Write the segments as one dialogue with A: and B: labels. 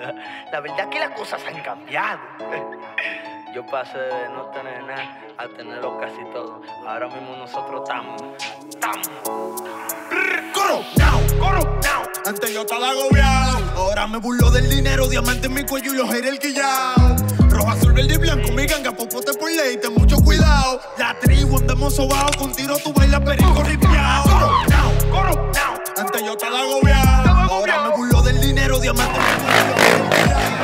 A: La verdad que las cosas han cambiado. Yo pasé de no tener nada a tenerlo casi todo. Ahora mismo nosotros estamos
B: Coronao. Antes yo estaba agobiado, ahora me burlo del dinero, diamante en mi cuello y los haters quillao. Rojo, azul, verde y blanco, mi ganga, popote por ley, ten mucho cuidado. La tribu andamos sobao, con tiro tú bailas perico ripiao. Coronao. Antes yo estaba agobiado, ahora me burlo del dinero, diamante en mi cuello y los haters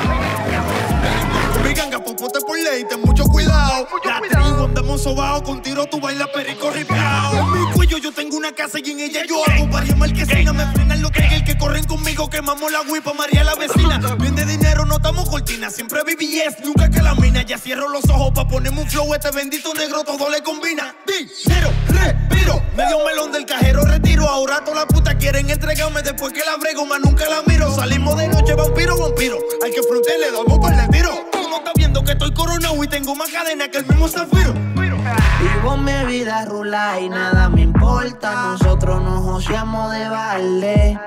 B: quillao. Mi ganga, popote por ley, ten mucho cuidado. La tribu andamos sobao, con tiro tú bailas perico ripiao. En mi cuello yo tengo una casa y en ella yo hago varias marquesinas. Me frenan los tigres que corren conmigo, quemamos la huipa, María la vecina. Bien de dinero, no estamos cortinas, siempre BBS, nunca que la mina. Ya cierro los ojos pa' ponerme un flow, este bendito negro todo le combina. Dinero, respiro, medio melón del cajero retiro. Ahora todas las putas quieren entregarme después que la brego, más nunca la miro. Salimos de noche, vampiro. Al que fronte le damos por el tiro. Tú no estás viendo que estoy coronado y tengo más cadena que el mismo Zafiro.
C: Vivo mi vida rula y nada me importa. Nosotros nos joseamos de balde.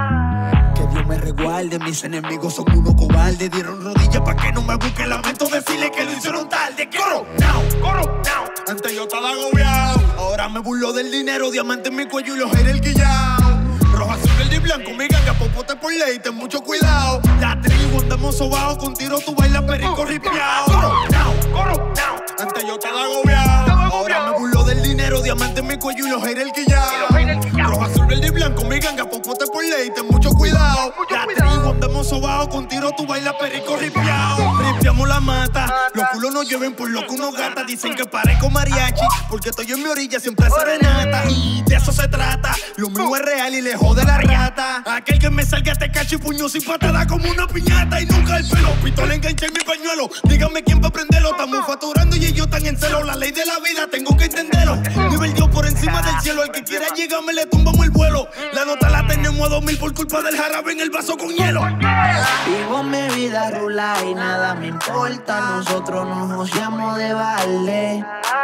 B: Que Dios me resguarde, mis enemigos son unos cobardes. Dieron rodillas pa' que no me busque. Lamento decirle que lo hicieron tarde. Coronao. Antes yo estaba agobiado, ahora me burlo del dinero, diamante en mi cuello y los haters quillao. Rojo, azul, verde y blanco, mi ganga, popote por ley, ten mucho cuidado. La tribu andamos sobao, con tiro tú bailas perico ripiao. Coronao. Antes yo estaba agobiado, ahora me burlo del dinero, diamante en mi cuello y los haters quillao. Rojo, azul, verde y blanco, mi ganga, popote por ley, ten mucho cuidado. La tribu andamos sobao, con tiro tú bailas perico ripiao. Ripiamos la mata, los culos nos lleven por lo que uno gata. Dicen que parezco mariachi, porque estoy en mi orilla siempre serenata. Y de eso se trata, lo mío es real y le jode la rata. Aquel que me salga este cacho y puño sin patada como una piñata. Y nunca el pelo, pistola enganché en mi pañuelo. Díganme quién va a prenderlo, estamos facturando y ellos están en celo. La ley de la vida tengo que entenderlo. Nivel Dios por encima del cielo, el que quiera llegarme le tumbamos el vuelo. La nota la tenemos a 2000 por culpa del jarabe en el vaso con hielo.
C: Vivo mi vida rula y nada me importa. Nosotros nos joseamos de balde.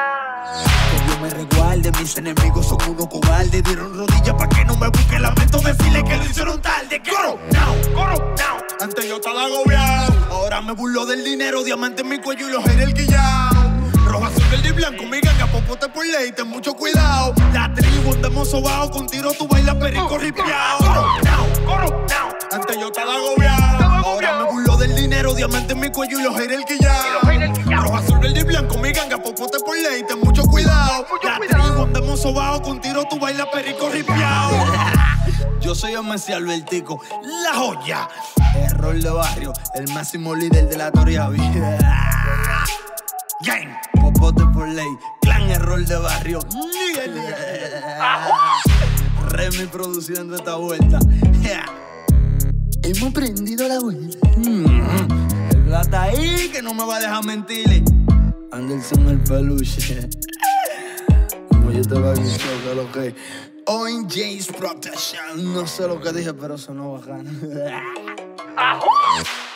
B: Que Dios me resguarde, mis enemigos son unos cobardes. Dieron rodillas pa' que no me busque. Lamento decirle que lo hicieron tarde. Coronao. Antes yo estaba agobiado, ahora me burlo del dinero, diamante en mi cuello y los haters quillao. Rojo, azul, verde y blanco, mi ganga, popote por ley, ten mucho cuidado. La tribu andamos sobao, con tiro tú bailas perico ripiao. Coronao. Antes yo estaba agobiado, ahora me burlo del dinero, diamante en mi cuello y los haters quillao. Rojo, azul, verde y blanco, mi ganga, popote por ley, ten mucho cuidado. La tribu andamos sobao, con tiro tú bailas perico ripiao. Yo soy el Messi Albertico, la joya. Error de barrio, el máximo líder de la Toriavi. Gang, popote por ley, clan error de barrio. Remy produciendo esta vuelta. Hemos prendido la vuelta. El plata ahí que no me va a dejar mentirle. Anderson el peluche. Como yo te lo he dicho, que lo que. ONJ's Protection. No sé lo que dije, pero sonó bacano.